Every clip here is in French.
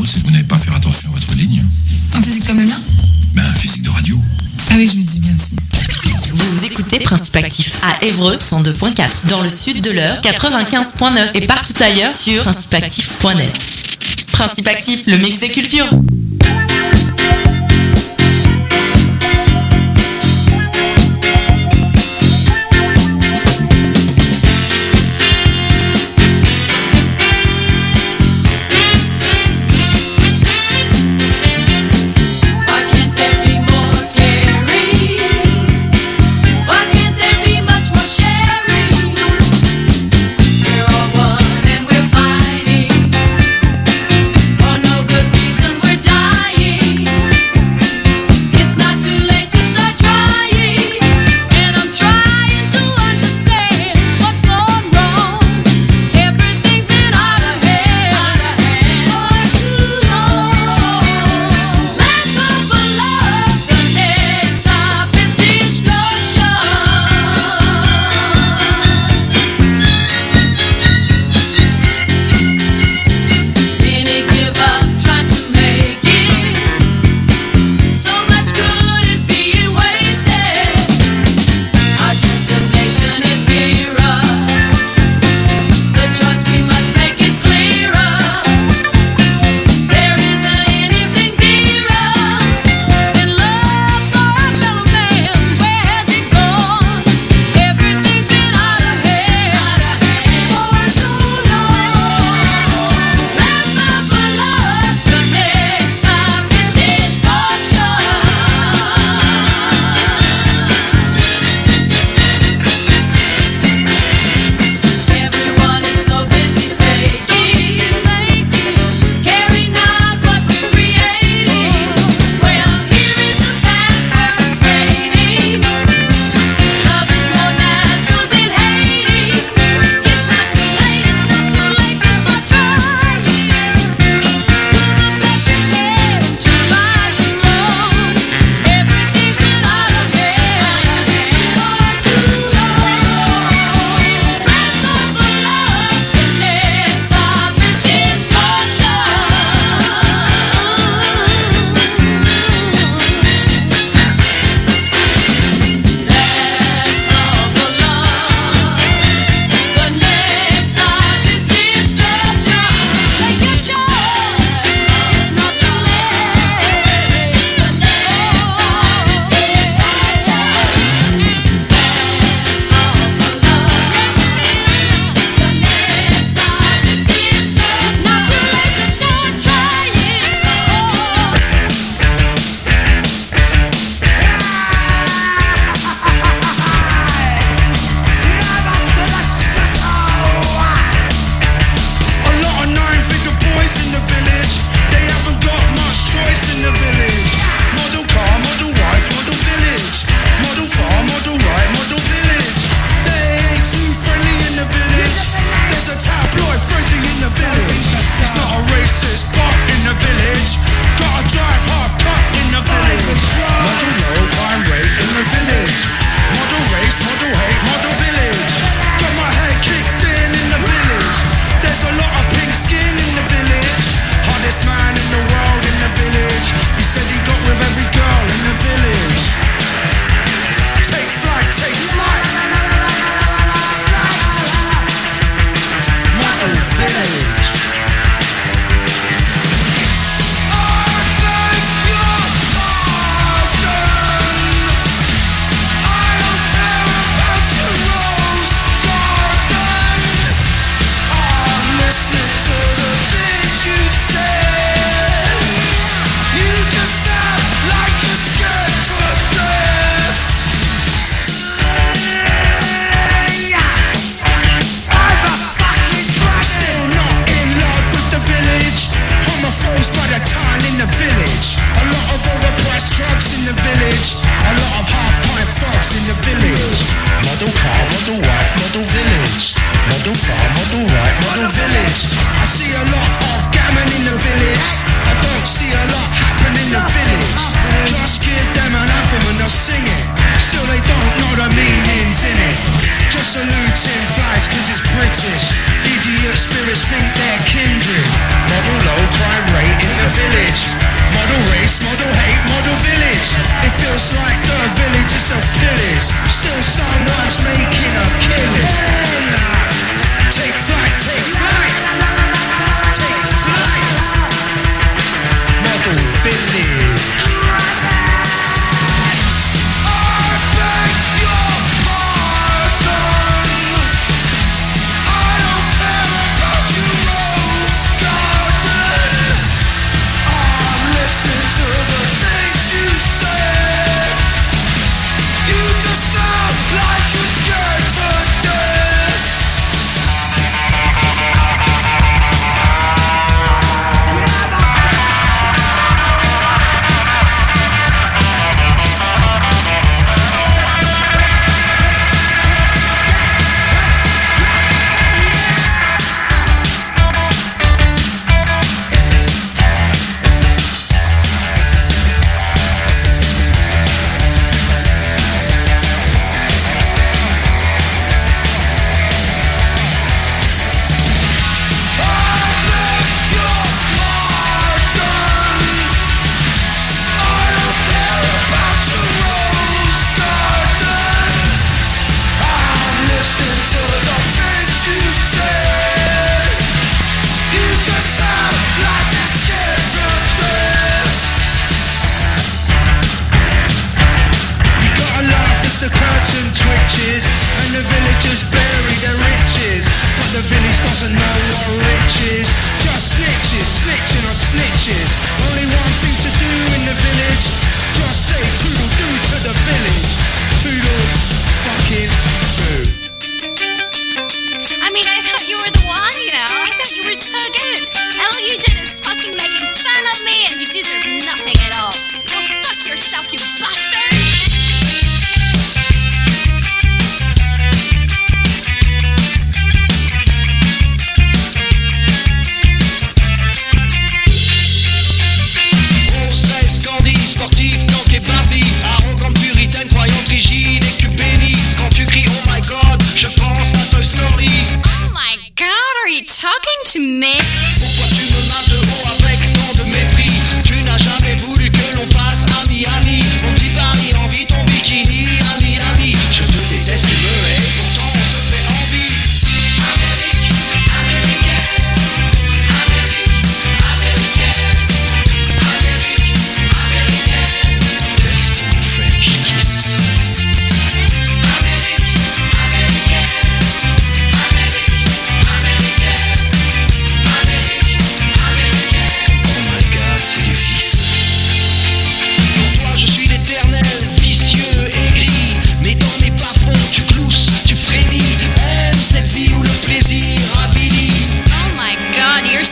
c'est que vous n'allez pas faire attention à votre ligne. Un physique comme le mien? Un physique de radio. Ah oui, je me dis bien aussi. Vous écoutez Principe Actif à Évreux 102.4, dans le sud de l'Eure 95.9 et partout ailleurs sur principeactif.net. Principe Actif, le mix des cultures. For no good reason we're dying.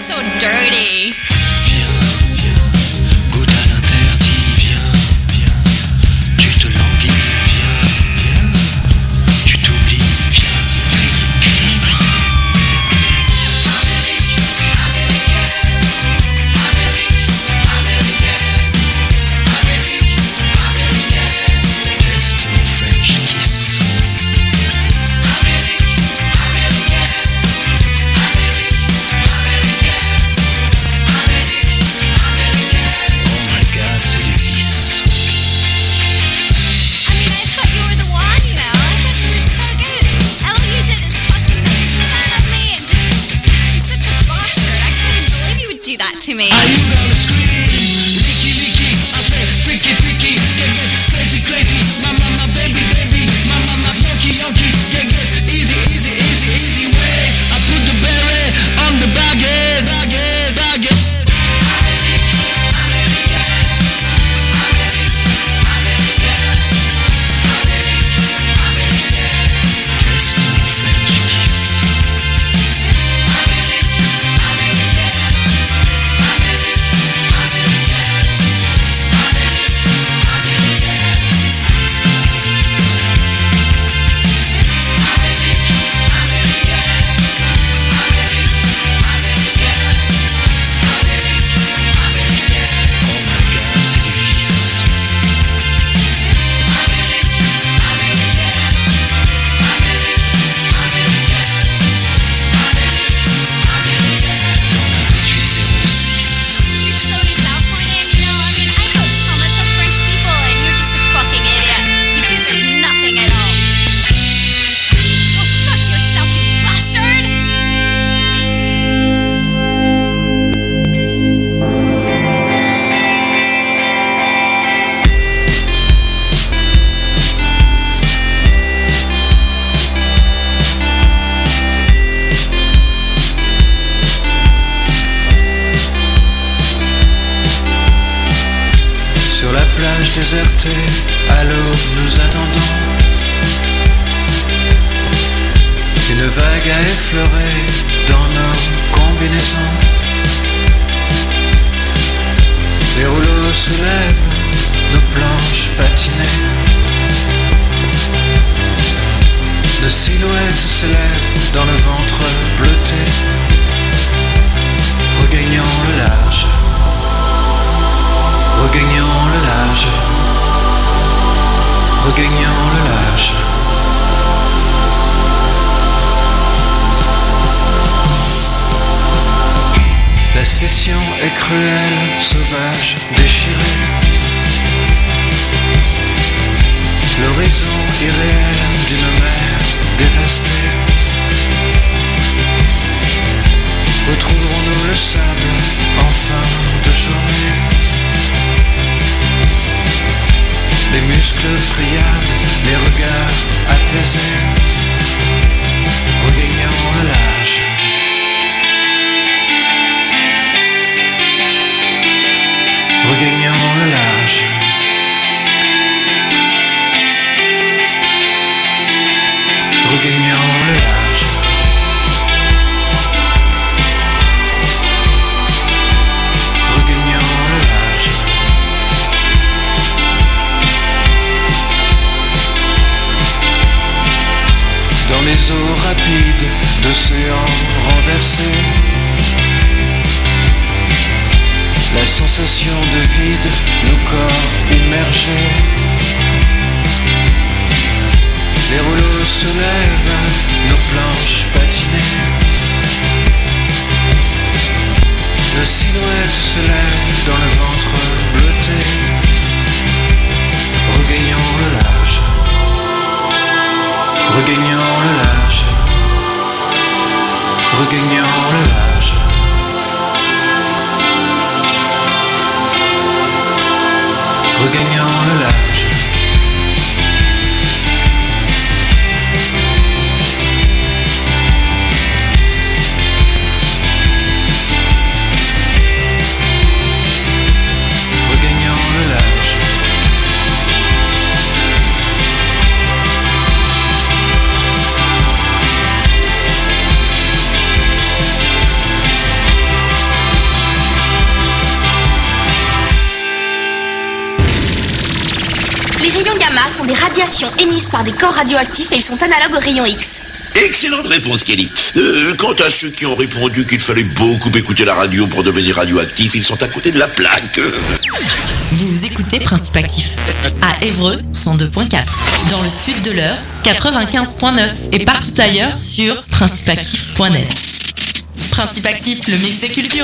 so dirty. Goûte à l'interdit, viens, tu te languis, viens, tu t'oublies, viens. Test mon French kiss. Do that to me. Are you gonna scream? Licky, licky, I say freaky, freaky, get crazy, crazy. My baby, baby, my yonky, yonky, get easy, easy, easy, easy way. I put the beret on the baguette, baguette, baguette. Test mon French kiss. Sur la plage désertée, à l'aube nous attendons. Une vague a effleuré dans nos combinaisons. Les rouleaux soulèvent nos planches patinées. Nos silhouettes s'élèvent dans le ventre bleuté. Regagnons le large. Regagnons le large, regagnons le large. La session est cruelle, sauvage, déchirée. L'horizon irréel d'une mer dévastée. Retrouverons-nous le sable en fin de journée? Les muscles friables, les regards apaisés. Regagnons le large. Regagnons le large. Regagnons le large. Regagnons le large. Dans les eaux rapides d'océans renversés, la sensation de vide, nos corps immergés. Les rouleaux soulèvent nos planches patinées. Nos silhouettes se lèvent dans le ventre bleuté. Regagnons le large. Regagnons le large. Regagnons le large. Regagnons le large. Regagnons le large. gamma sont des radiations émises par des corps radioactifs et ils sont analogues aux rayons X. Excellente réponse, Kelly. Quant à ceux qui ont répondu qu'il fallait beaucoup écouter la radio pour devenir radioactif, ils sont à côté de la plaque. Vous écoutez Principe Actif à Évreux 102.4, dans le sud de l'Eure 95.9 et partout ailleurs sur principeactif.net. Principe Actif, le mix des cultures.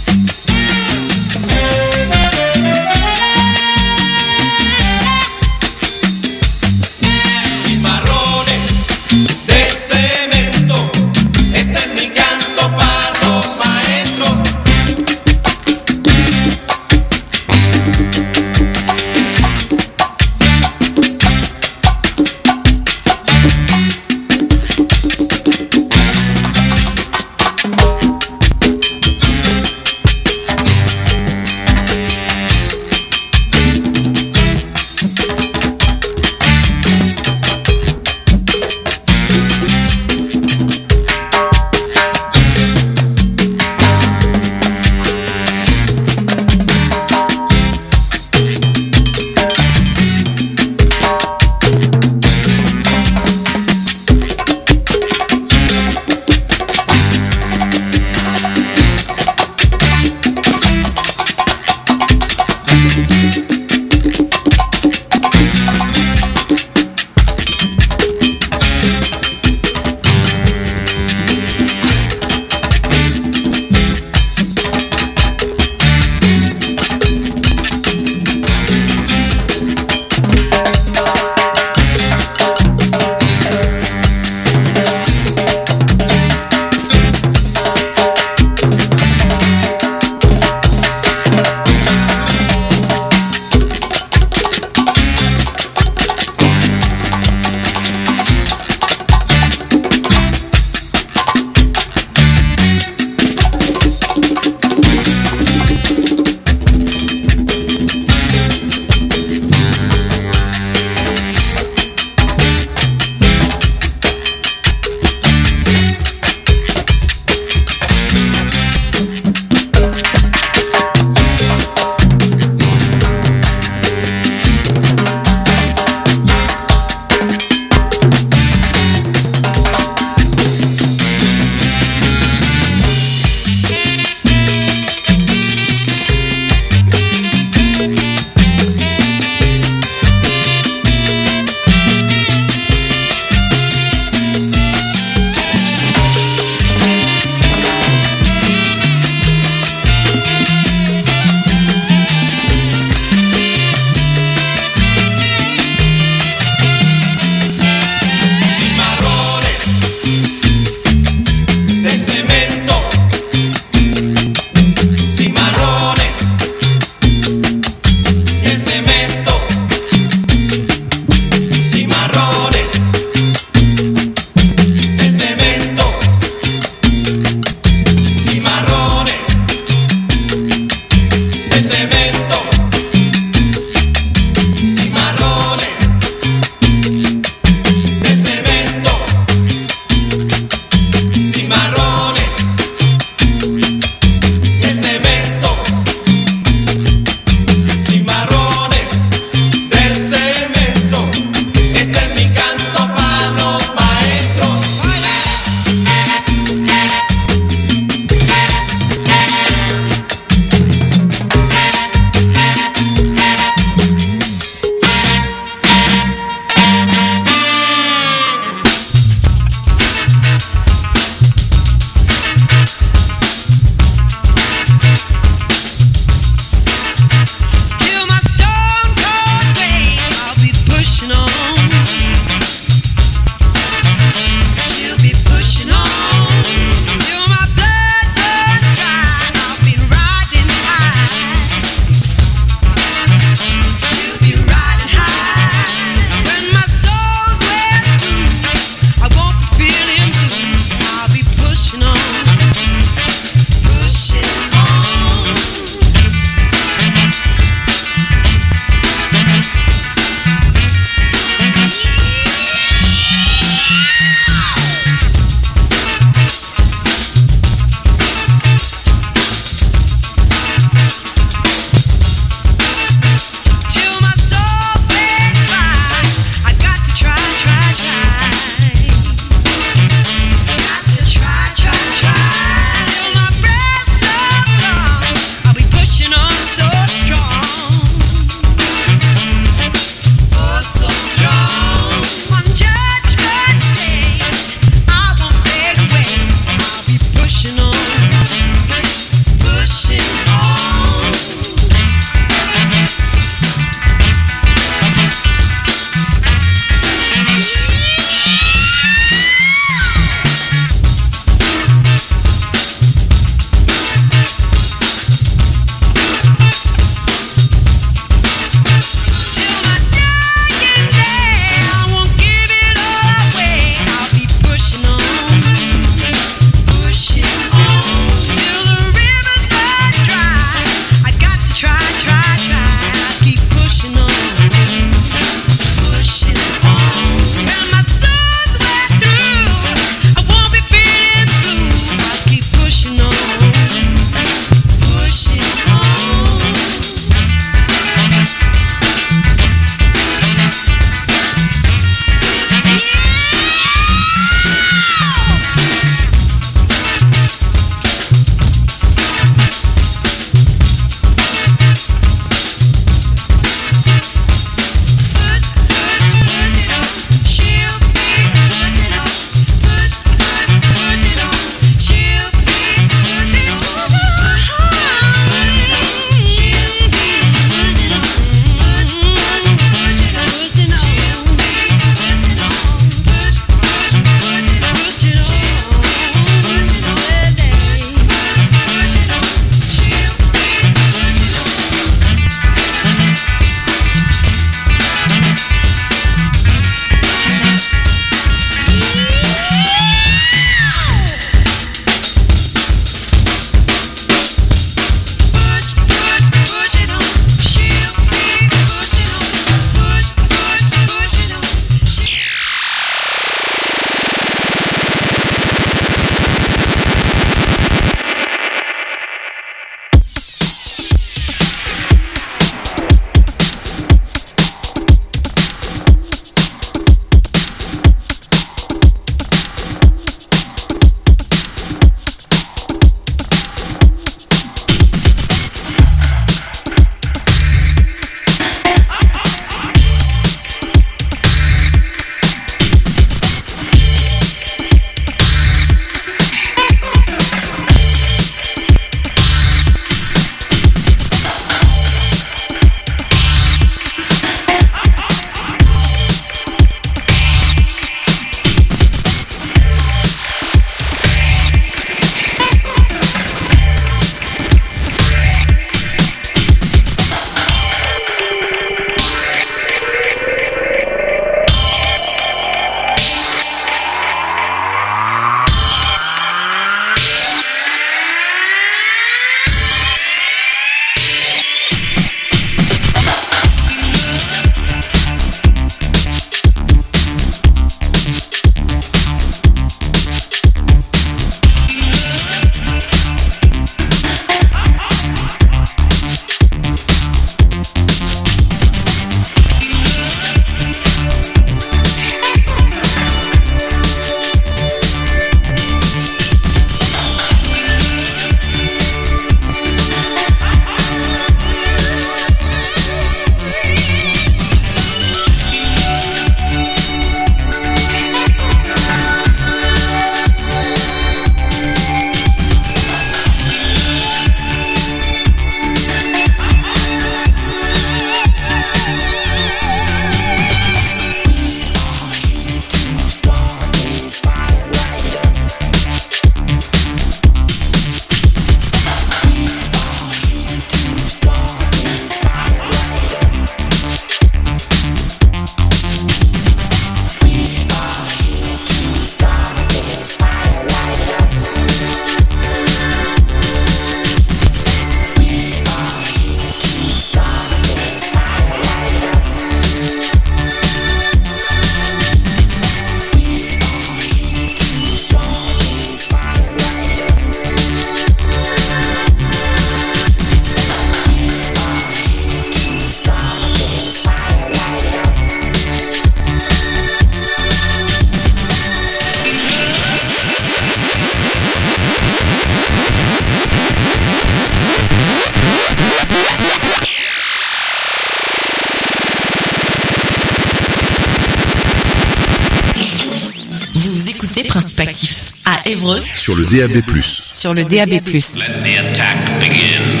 Évreux sur le DAB+. sur le DAB+. Let the attack begin.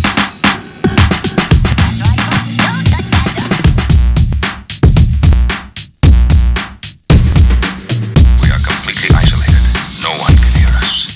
We are completely isolated. No one can hear us.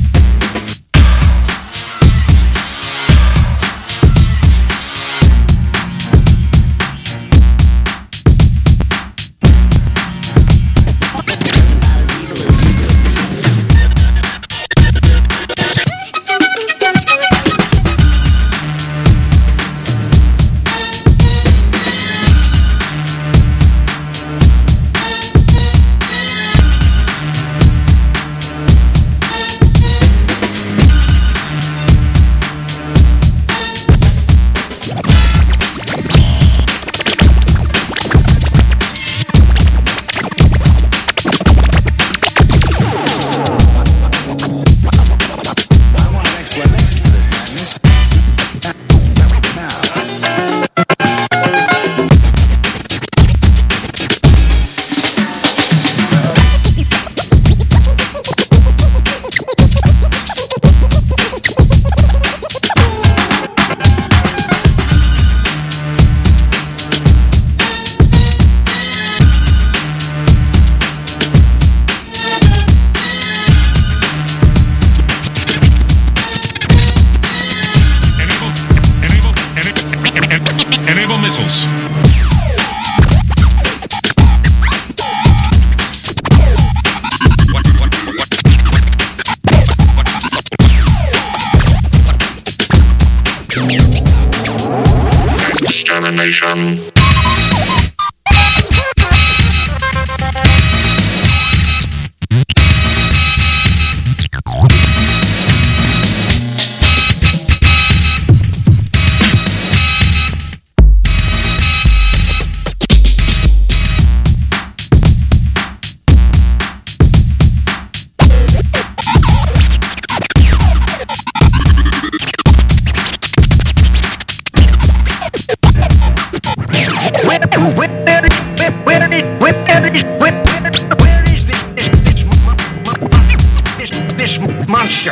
Enable missiles. Extermination. This monster.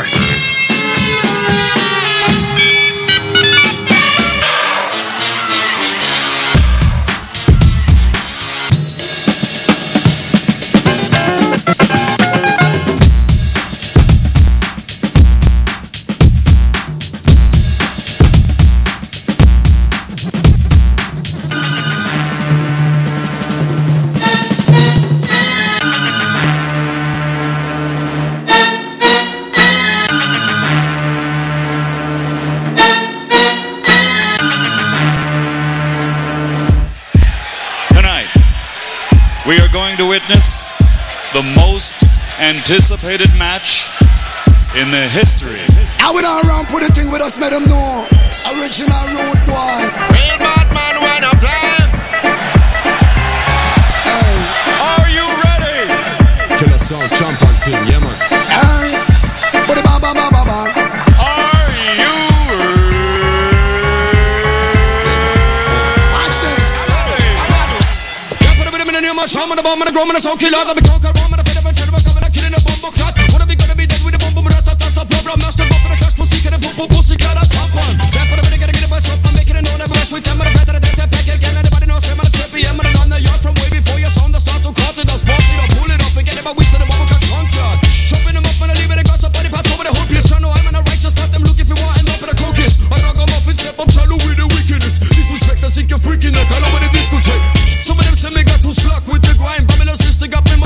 We are going to witness the most anticipated match in the history. I would all around put a thing with us, let them know. Original road boy. Real bad man wanna play. Hey. Are you ready? Killer sound, champion team, yeah man. Hey. But ba ba ba ba ba. Are you Watch this. Yeah, put a bit of me in the name of Shaman, the bomb, and the groom, and the soul killer, the big conqueror.